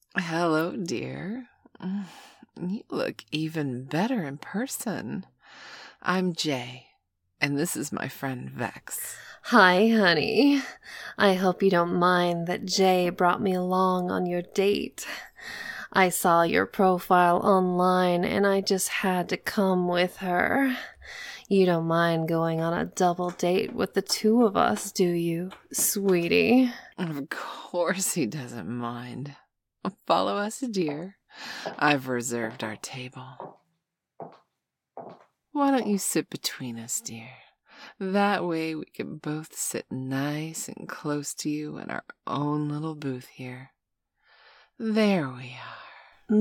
Hello, dear. You look even better in person. I'm Jay, and this is my friend Vex. Hi, honey. I hope you don't mind that Jay brought me along on your date. I saw your profile online and I just had to come with her. You don't mind going on a double date with the two of us, do you, sweetie? Of course he doesn't mind. Follow us, dear. I've reserved our table. Why don't you sit between us, dear? That way we can both sit nice and close to you in our own little booth here. There we are.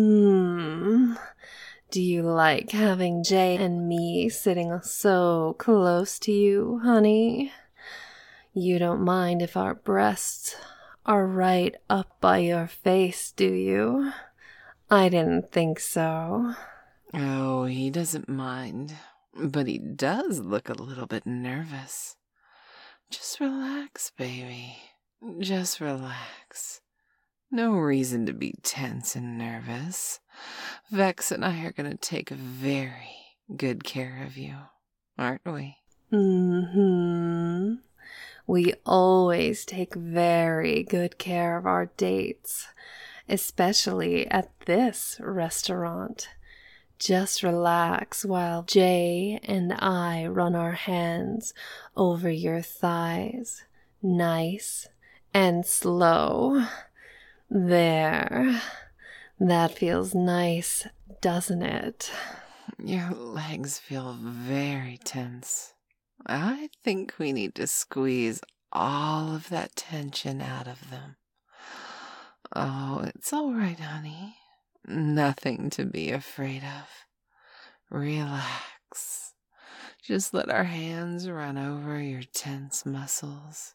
Do you like having Jay and me sitting so close to you, honey? You don't mind if our breasts are right up by your face, do you? I didn't think so. Oh, he doesn't mind, but he does look a little bit nervous. Just relax, baby. Just relax. No reason to be tense and nervous. Vex and I are going to take very good care of you, aren't we? We always take very good care of our dates, especially at this restaurant. Just relax while Jay and I run our hands over your thighs, nice and slow. There. That feels nice, doesn't it? Your legs feel very tense. I think we need to squeeze all of that tension out of them. Oh, it's all right, honey. Nothing to be afraid of. Relax. Just let our hands run over your tense muscles.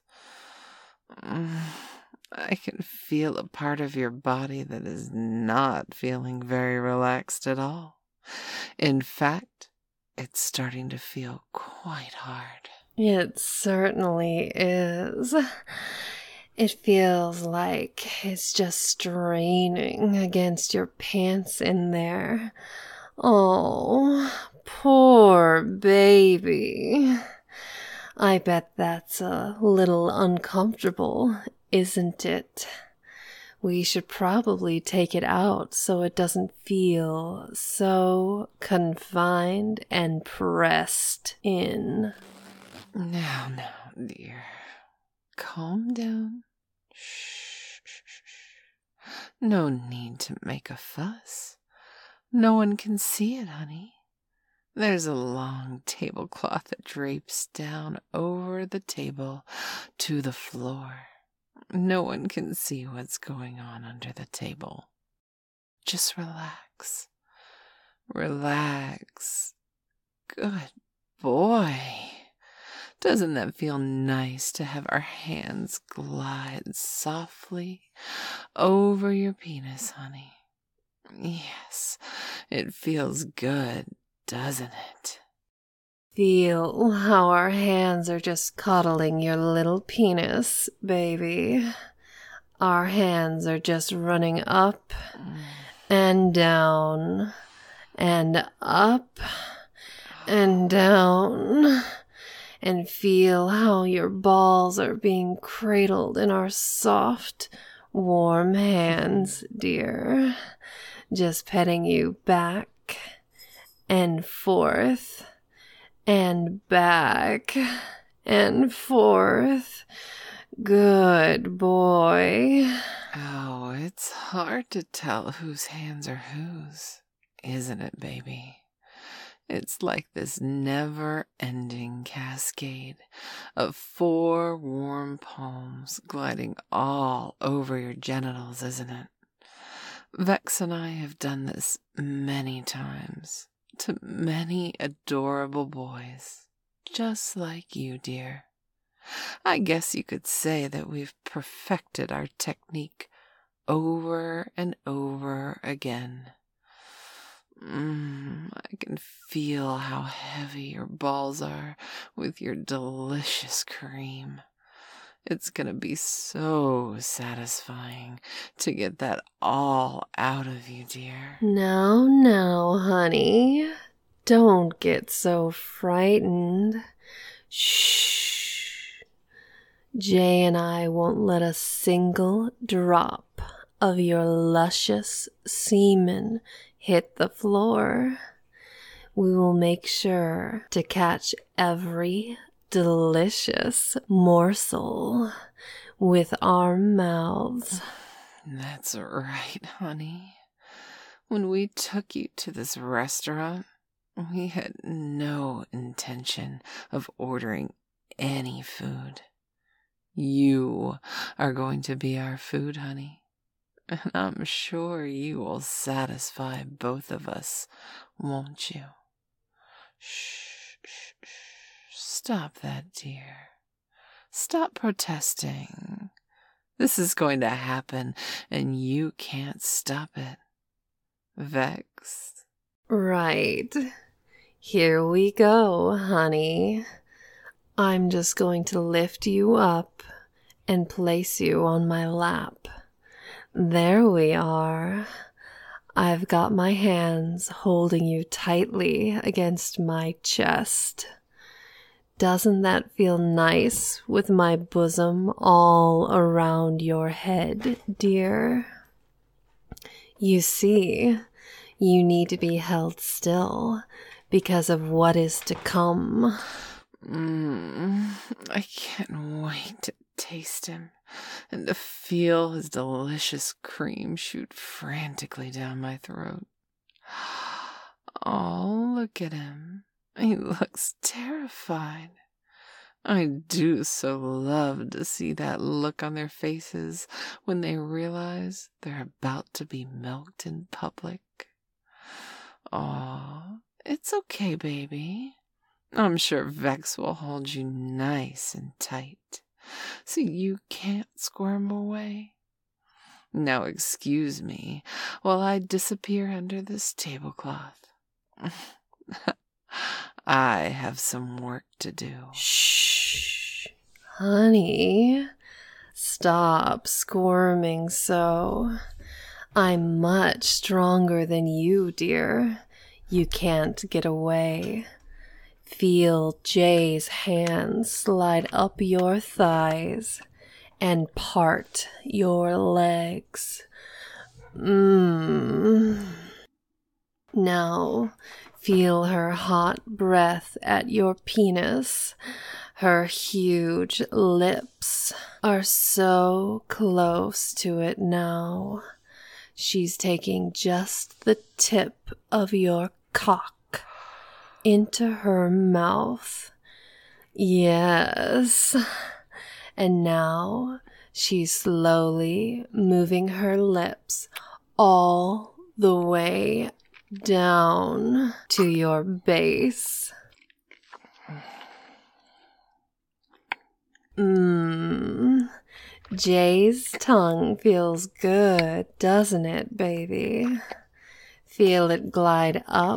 I can feel a part of your body that is not feeling very relaxed at all. In fact, it's starting to feel quite hard. It certainly is. It feels like it's just straining against your pants in there. Oh, poor baby. I bet that's a little uncomfortable, isn't it? We should probably take it out so it doesn't feel so confined and pressed in. Now, dear. Calm down. Shh. No need to make a fuss. No one can see it, honey. There's a long tablecloth that drapes down over the table to the floor. No one can see what's going on under the table. Just relax. Relax. Good boy. Doesn't that feel nice to have our hands glide softly over your penis, honey? Yes, it feels good, doesn't it? Feel how our hands are just cuddling your little penis, baby. Our hands are just running up and down and up and down. And feel how your balls are being cradled in our soft, warm hands, dear. Just petting you back and forth and back and forth. Good boy. Oh, it's hard to tell whose hands are whose, isn't it, baby? It's like this never-ending cascade of 4 warm palms gliding all over your genitals, isn't it? Vex and I have done this many times to many adorable boys, just like you, dear. I guess you could say that we've perfected our technique over and over again. I can feel how heavy your balls are with your delicious cream. It's gonna be so satisfying to get that all out of you, dear. Now, honey. Don't get so frightened. Shh. Jay and I won't let a single drop of your luscious semen hit the floor. We will make sure to catch every delicious morsel with our mouths. That's right, honey. When we took you to this restaurant, we had no intention of ordering any food. You are going to be our food, honey. And I'm sure you will satisfy both of us, won't you? Shh, shh, shh. Stop that, dear. Stop protesting. This is going to happen, and you can't stop it. Vex. Right. Here we go, honey. I'm just going to lift you up and place you on my lap. There we are. I've got my hands holding you tightly against my chest. Doesn't that feel nice with my bosom all around your head, dear? You see, you need to be held still because of what is to come. I can't wait to taste him and to feel his delicious cream shoot frantically down my throat. Oh, look at him. He looks terrified. I do so love to see that look on their faces when they realize they're about to be milked in public. Aw, it's okay, baby. I'm sure Vex will hold you nice and tight, so you can't squirm away. Now excuse me while I disappear under this tablecloth. I have some work to do. Shh, honey, stop squirming so. I'm much stronger than you, dear. You can't get away. Feel Jay's hands slide up your thighs and part your legs. Now, feel her hot breath at your penis. Her huge lips are so close to it now. She's taking just the tip of your cock into her mouth. Yes. And now she's slowly moving her lips all the way down to your base. Jay's tongue feels good, doesn't it, baby? Feel it glide up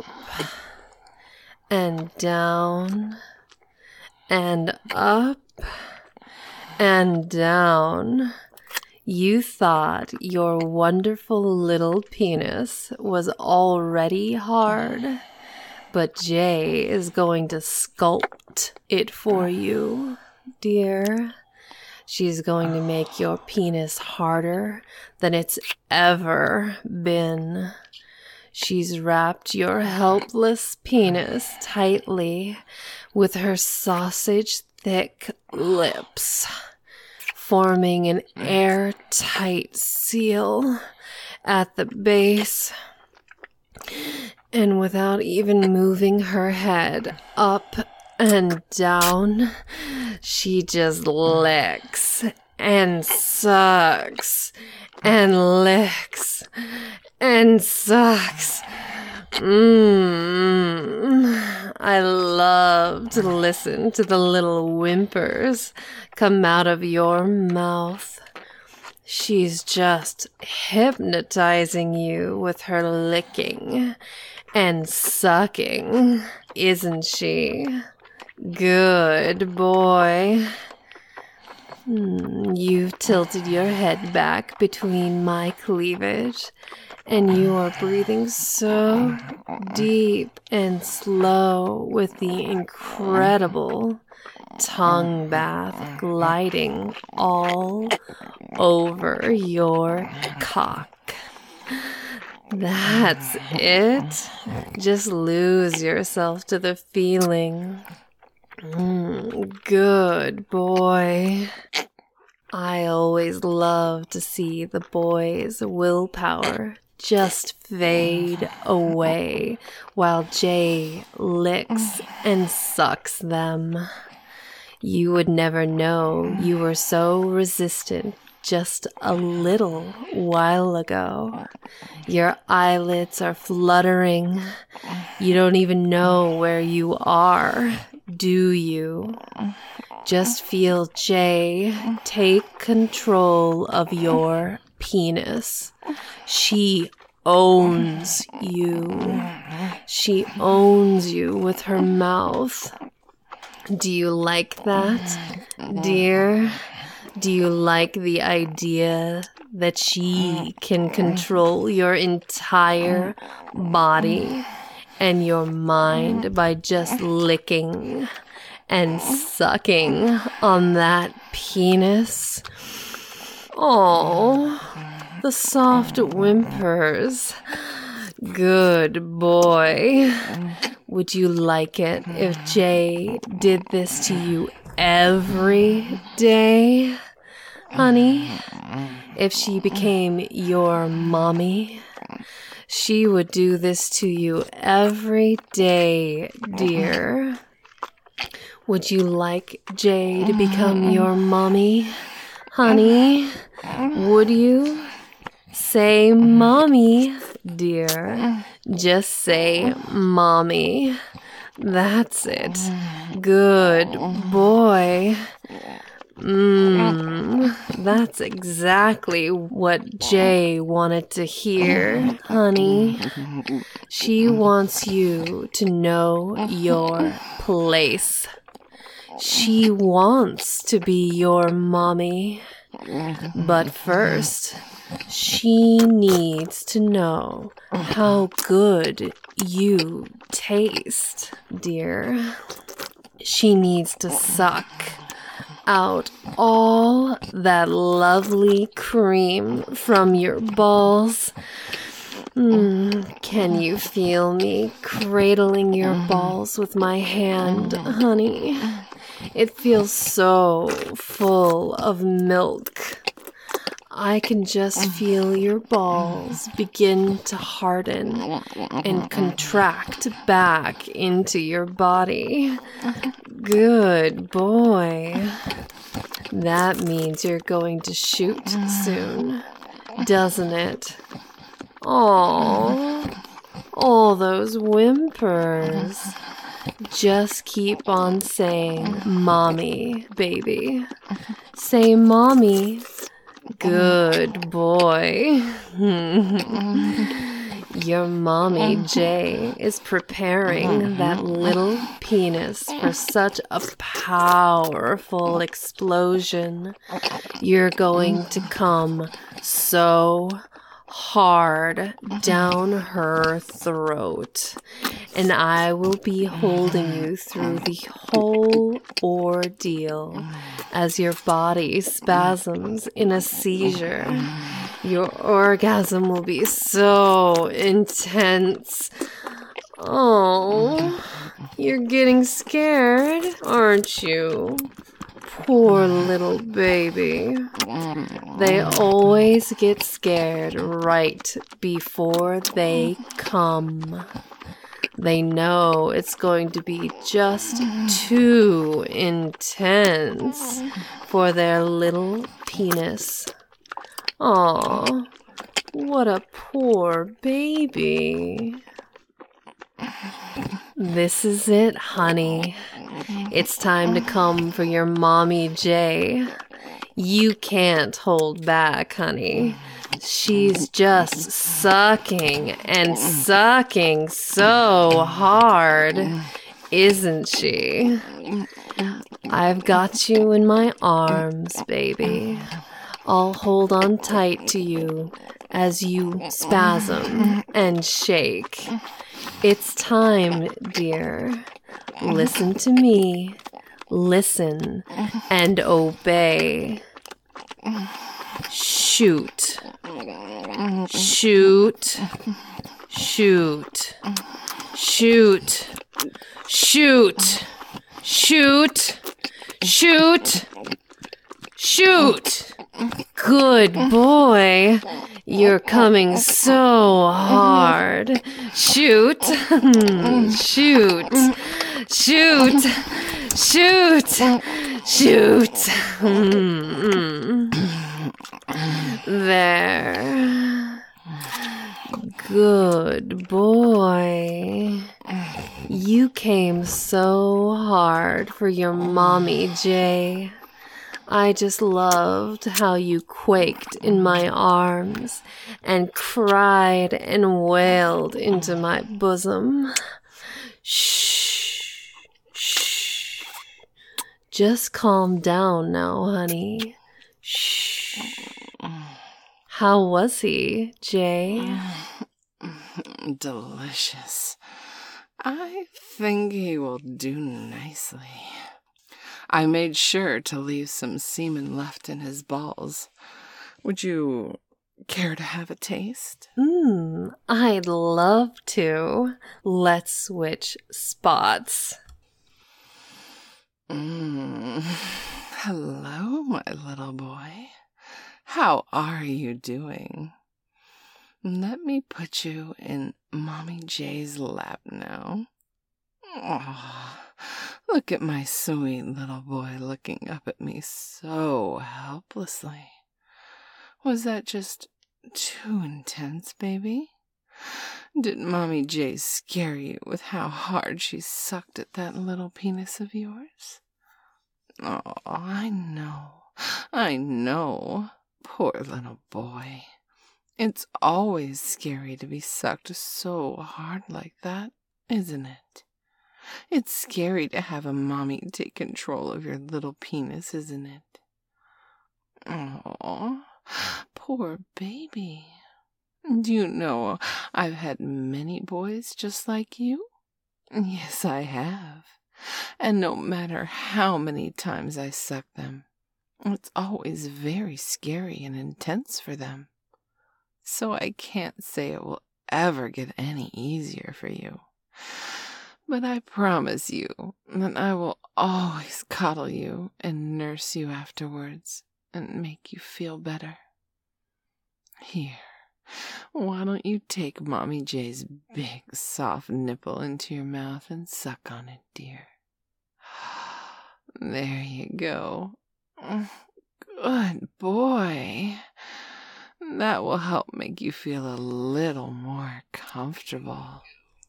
and down and up and down. You thought your wonderful little penis was already hard, but Jay is going to sculpt it for you, dear. She's going to make your penis harder than it's ever been. She's wrapped your helpless penis tightly with her sausage-thick lips, forming an airtight seal at the base. And without even moving her head up and down, she just licks and sucks and licks and sucks. I love to listen to the little whimpers come out of your mouth. She's just hypnotizing you with her licking and sucking, isn't she? Good boy. You've tilted your head back between my cleavage, and you are breathing so deep and slow with the incredible tongue bath gliding all over your cock. That's it. Just lose yourself to the feeling. Good boy. I always love to see the boys' willpower just fade away while Jay licks and sucks them. You would never know you were so resistant just a little while ago. Your eyelids are fluttering. You don't even know where you are, do you? Just feel Jay take control of your penis. She owns you. She owns you with her mouth. Do you like that, dear? Do you like the idea that she can control your entire body and your mind by just licking and sucking on that penis? Oh, the soft whimpers. Good boy. Would you like it if Jay did this to you every day, honey? If she became your mommy, she would do this to you every day, dear. Would you like Jay to become your mommy, honey? Would you? Say mommy, dear. Just say mommy. That's it. Good boy. That's exactly what Jay wanted to hear, honey. She wants you to know your place. She wants to be your mommy. But first, she needs to know how good you taste, dear. She needs to suck out all that lovely cream from your balls. Can you feel me cradling your balls with my hand, honey? It feels so full of milk. I can just feel your balls begin to harden and contract back into your body. Good boy. That means you're going to shoot soon, doesn't it? Aww, all those whimpers. Just keep on saying mommy, baby. Say mommy. Good boy. Your mommy, Jay, is preparing that little penis for such a powerful explosion. You're going to come so hard down her throat, and I will be holding you through the whole ordeal as your body spasms in a seizure. Your orgasm will be so intense. Oh, you're getting scared, aren't you? Poor little baby. They always get scared right before they come. They know it's going to be just too intense for their little penis. Aw, what a poor baby. This is it, honey. It's time to come for your mommy, Jay. You can't hold back, honey. She's just sucking and sucking so hard, isn't she? I've got you in my arms, baby. I'll hold on tight to you as you spasm and shake. It's time, dear. Listen to me. Listen and obey. Shoot. Shoot. Shoot. Shoot. Shoot. Shoot. Shoot. Shoot. Good boy. You're coming so hard. Shoot. Shoot. Shoot. Shoot. Shoot. There. Good boy. You came so hard for your mommy, Jay. I just loved how you quaked in my arms and cried and wailed into my bosom. Shh. Shh. Just calm down now, honey. Shh. How was he, Jay? Delicious. I think he will do nicely. I made sure to leave some semen left in his balls. Would you care to have a taste? I'd love to. Let's switch spots. Hello, my little boy. How are you doing? Let me put you in Mommy Jay's lap now. Oh, look at my sweet little boy looking up at me so helplessly. Was that just too intense, baby? Did Mommy Jay scare you with how hard she sucked at that little penis of yours? Oh, I know. Poor little boy. It's always scary to be sucked so hard like that, isn't it? It's scary to have a mommy take control of your little penis, isn't it? Oh, poor baby. Do you know I've had many boys just like you? Yes, I have. And no matter how many times I suck them, it's always very scary and intense for them. So I can't say it will ever get any easier for you. But I promise you that I will always coddle you and nurse you afterwards and make you feel better. Here, why don't you take Mommy Jay's big soft nipple into your mouth and suck on it, dear? There you go. Good boy. That will help make you feel a little more comfortable.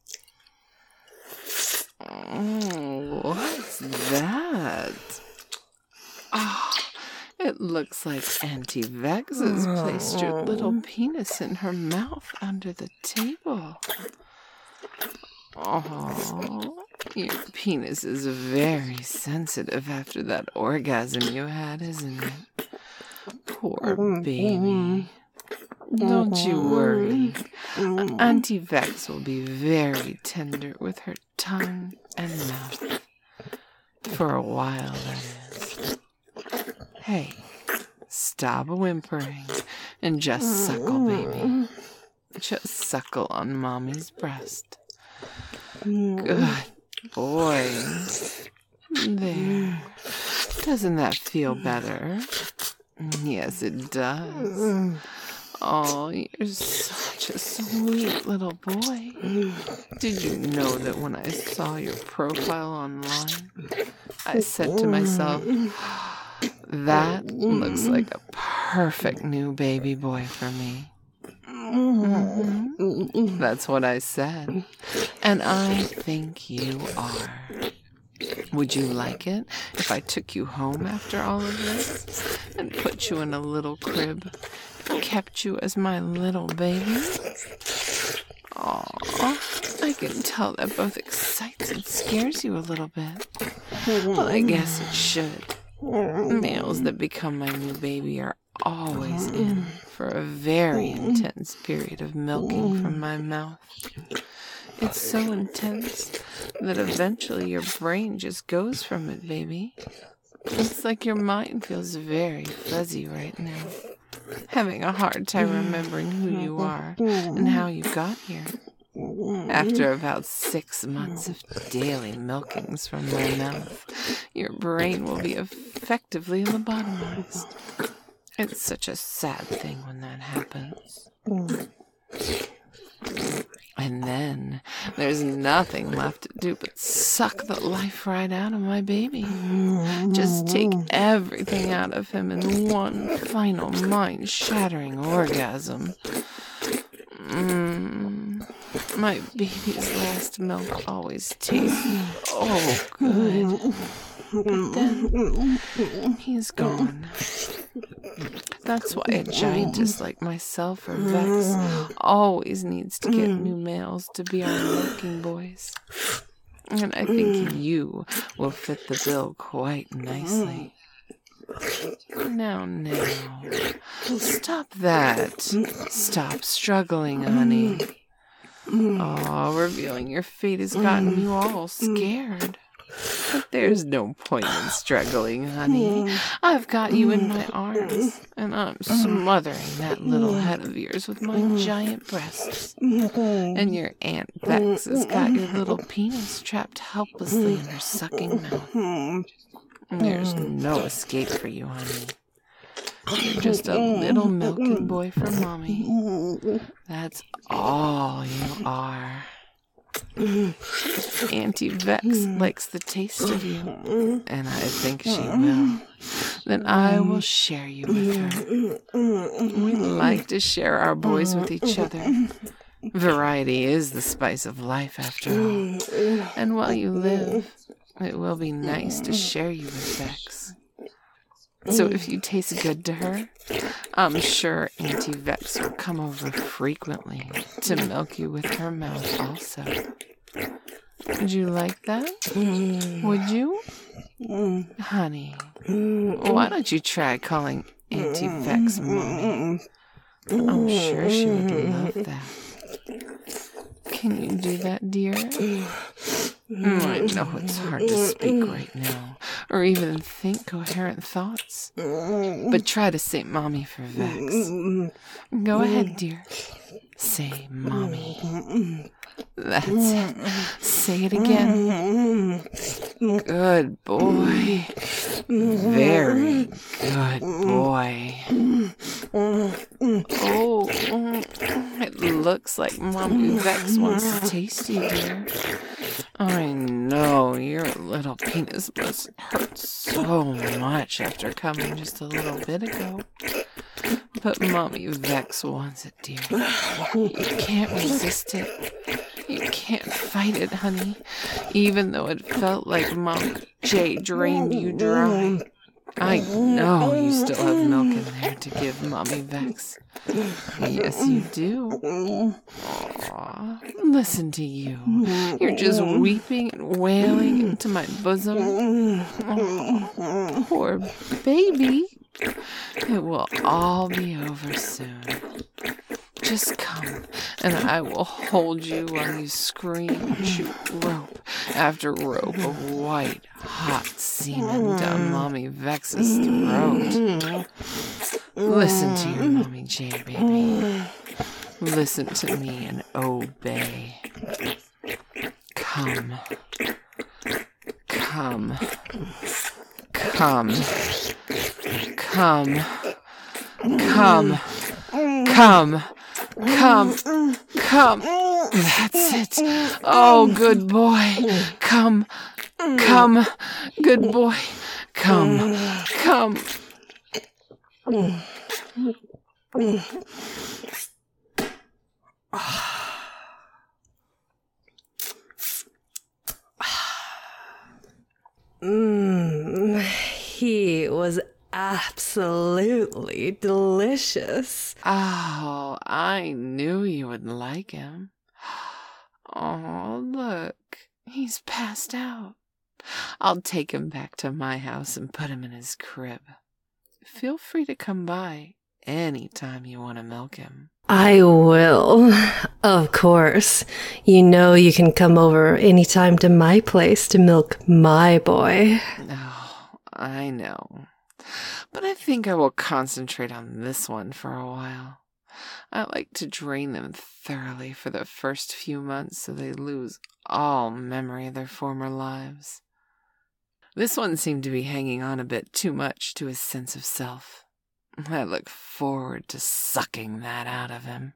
Oh, what's that? Oh, it looks like Auntie Vex has placed your little penis in her mouth under the table. Oh, your penis is very sensitive after that orgasm you had, isn't it? Poor baby. Don't you worry. Auntie Vex will be very tender with her tongue and mouth. For a while, that is. Hey, stop whimpering and just suckle, baby. Just suckle on Mommy's breast. Good boy. There. Doesn't that feel better? Yes, it does. Oh, you're such a sweet little boy. Did you know that when I saw your profile online, I said to myself, that looks like a perfect new baby boy for me. Mm-hmm. That's what I said. And I think you are. Would you like it if I took you home after all of this and put you in a little crib and kept you as my little baby? Aw, I can tell that both excites and scares you a little bit. Well, I guess it should. Males that become my new baby are always in for a very intense period of milking from my mouth. It's so intense that eventually your brain just goes from it, baby. It's like your mind feels very fuzzy right now, having a hard time remembering who you are and how you got here. After about 6 months of daily milkings from my mouth, your brain will be effectively lobotomized. It's such a sad thing when that happens. And then there's nothing left to do but suck the life right out of my baby. Just take everything out of him in one final mind-shattering orgasm. My baby's last milk always tastes good. But then he's gone. That's why a giantess like myself or Vex always needs to get new males to be our milking boys. And I think you will fit the bill quite nicely. Now, stop that. Stop struggling, honey. Oh, revealing your fate has gotten you all scared. But there's no point in struggling, honey. I've got you in my arms, and I'm smothering that little head of yours with my giant breasts. And your Aunt Vex has got your little penis trapped helplessly in her sucking mouth. There's no escape for you, honey. You're just a little milking boy for Mommy. That's all you are. Auntie Vex likes the taste of you, and I think she will. Then I will share you with her. We like to share our boys with each other. Variety is the spice of life, after all. And while you live, it will be nice to share you with Vex. So if you taste good to her, I'm sure Auntie Vex will come over frequently to milk you with her mouth also. Would you like that? Would you? Honey, why don't you try calling Auntie Vex Mommy? I'm sure she would love that. Can you do that, dear? I know it's hard to speak right now, or even think coherent thoughts. But try to say Mommy for Vex. Go ahead, dear. Say Mommy. That's it. Say it again. Good boy. Very good boy. Oh, it looks like Mommy Vex wants to taste you, dear. I know your little penis must hurt so much after coming just a little bit ago. But Mommy Vex wants it, dear. You can't resist it. You can't fight it, honey. Even though it felt like Monk J drained you dry. I know you still have milk in there to give Mommy Vex. Yes, you do. Aw, listen to you. You're just weeping and wailing into my bosom. Aw, poor baby. It will all be over soon. Just come, and I will hold you while you scream and shoot rope after rope of white, hot semen down Mommy Vex's throat. Listen to your Mommy J, baby. Listen to me and obey. Come. Come. Come. Come. Come. Come. Come. Come. That's it. Oh, good boy. Come. Come. Good boy. Come. Come. He was absolutely delicious. Oh, I knew you would like him. Oh, look, he's passed out. I'll take him back to my house and put him in his crib. Feel free to come by any time you want to milk him. I will. Of course. You know you can come over anytime to my place to milk my boy. Oh, I know. But I think I will concentrate on this one for a while. I like to drain them thoroughly for the first few months so they lose all memory of their former lives. This one seemed to be hanging on a bit too much to his sense of self. I look forward to sucking that out of him.